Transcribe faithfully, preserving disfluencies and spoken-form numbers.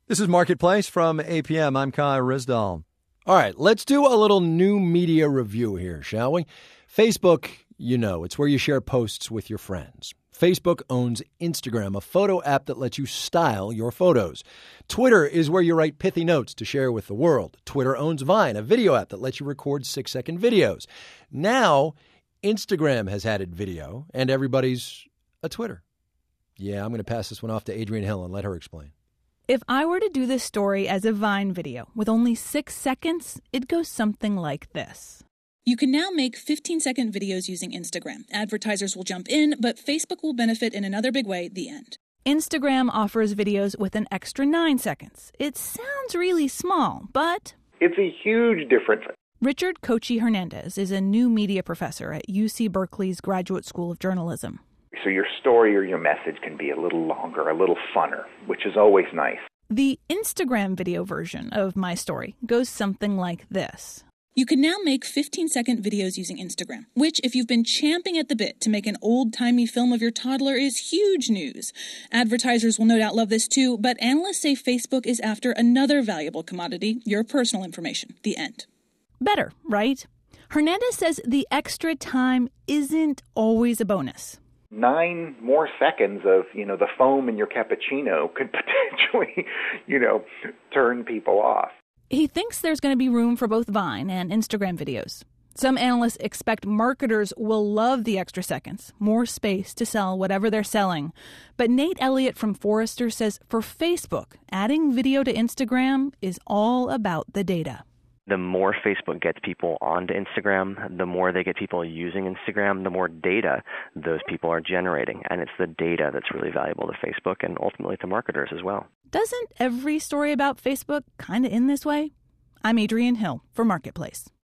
This is Marketplace from A P M. I'm Kai Rizdal. All right, let's do a little new media review here, shall we? Facebook, you know, it's where you share posts with your friends. Facebook owns Instagram, a photo app that lets you style your photos. Twitter is where you write pithy notes to share with the world. Twitter owns Vine, a video app that lets you record six-second videos. Now, Instagram has added video, and everybody's a Twitter. Yeah, I'm going to pass this one off to Adrienne Hill and let her explain. If I were to do this story as a Vine video with only six seconds, it goes something like this. You can now make fifteen-second videos using Instagram. Advertisers will jump in, but Facebook will benefit in another big way, the end. Instagram offers videos with an extra nine seconds. It sounds really small, but... It's a huge difference. Richard Kochi Hernandez is a new media professor at U C Berkeley's Graduate School of Journalism. So your story or your message can be a little longer, a little funner, which is always nice. The Instagram video version of my story goes something like this. You can now make fifteen-second videos using Instagram, which, if you've been champing at the bit to make an old-timey film of your toddler, is huge news. Advertisers will no doubt love this too, but analysts say Facebook is after another valuable commodity, your personal information, the end. Better, right? Hernandez says the extra time isn't always a bonus. Nine more seconds of, you know, the foam in your cappuccino could potentially, you know, turn people off. He thinks there's going to be room for both Vine and Instagram videos. Some analysts expect marketers will love the extra seconds, more space to sell whatever they're selling. But Nate Elliott from Forrester says for Facebook, adding video to Instagram is all about the data. The more Facebook gets people onto Instagram, the more they get people using Instagram, the more data those people are generating. And it's the data that's really valuable to Facebook and ultimately to marketers as well. Doesn't every story about Facebook kind of end this way? I'm Adrienne Hill for Marketplace.